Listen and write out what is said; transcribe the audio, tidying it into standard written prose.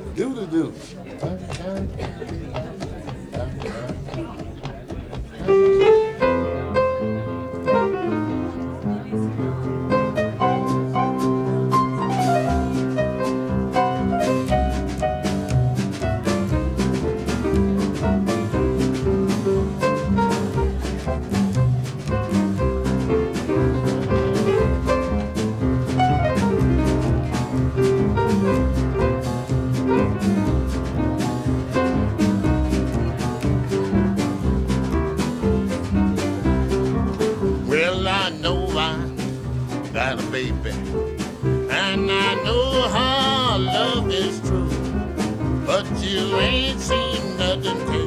Do the do. Well, I know I got a baby, and I know her love is true, but you ain't seen nothing